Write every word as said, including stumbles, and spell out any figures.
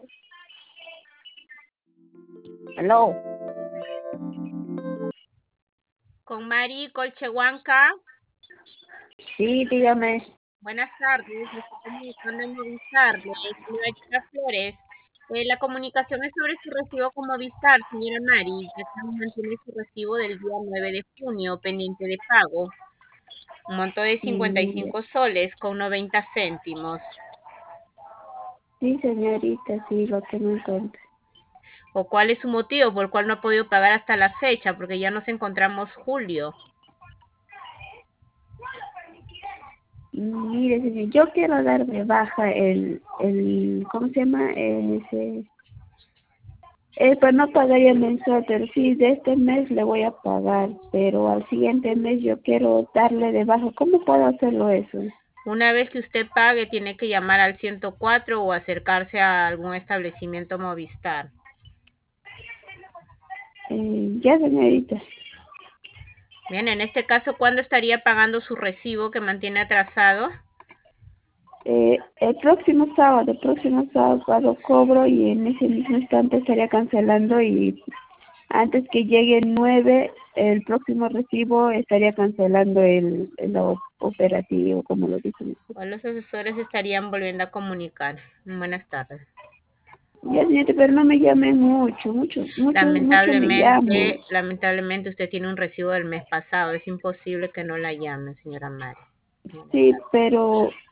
Aló. Con Mari Colchehuanca. Sí, dígame. Buenas tardes, me estoy comunicando en Movistar, le señora Flores. Eh, la comunicación es sobre su recibo con Movistar, señora Mari, ya que aún mantiene su recibo del día nueve de junio pendiente de pago. Un monto de cincuenta y Mm, cinco soles con noventa céntimos. Sí, señorita, sí, lo tengo en cuenta. ¿O cuál es su motivo por el cual no ha podido pagar hasta la fecha? Porque ya nos encontramos julio. Mire, señor, yo quiero dar de baja el, el, ¿cómo se llama? Ese, eh, pues no pagaría mensual, pero sí, de este mes le voy a pagar, pero al siguiente mes yo quiero darle de baja. ¿Cómo puedo hacerlo eso? Una vez que usted pague, tiene que llamar al ciento cuatro o acercarse a algún establecimiento Movistar. Eh, ya, señorita. Bien, en este caso, ¿cuándo estaría pagando su recibo que mantiene atrasado? Eh, el próximo sábado, el próximo sábado cobro y en ese mismo instante estaría cancelando y antes que llegue el nueve, el próximo recibo estaría cancelando el, el o- operativo, como lo dicen. O los asesores estarían volviendo a comunicar. Buenas tardes. Ya, señorita, pero no me llamen mucho, mucho, mucho, mucho me llamo. Lamentablemente, lamentablemente usted tiene un recibo del mes pasado. Es imposible que no la llamen, señora Mari. Sí, pero